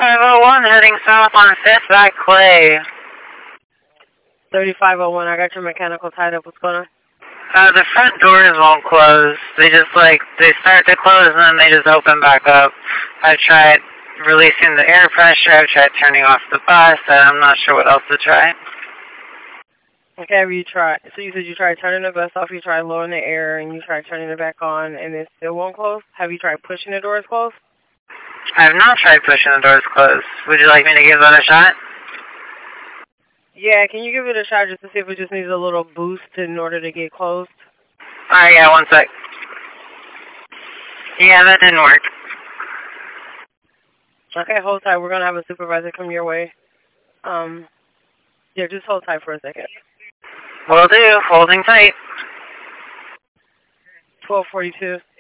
3501 heading south on 5th back Clay. 3501, I got your mechanical tied up. What's going on? The front doors won't close. They just they start to close and then they just open back up. I've tried releasing the air pressure. I've tried turning off the bus. I'm not sure what else to try. Okay, have you tried? So you said you tried turning the bus off, you tried lowering the air, and you tried turning it back on, and it still won't close? Have you tried pushing the doors closed? I have not tried pushing the doors closed. Would you like me to give that a shot? Yeah, can you give it a shot just to see if it just needs a little boost in order to get closed? Alright, yeah, one sec. Yeah, that didn't work. Okay, hold tight. We're going to have a supervisor come your way. Yeah, just hold tight for a second. Will do. Holding tight. 1242.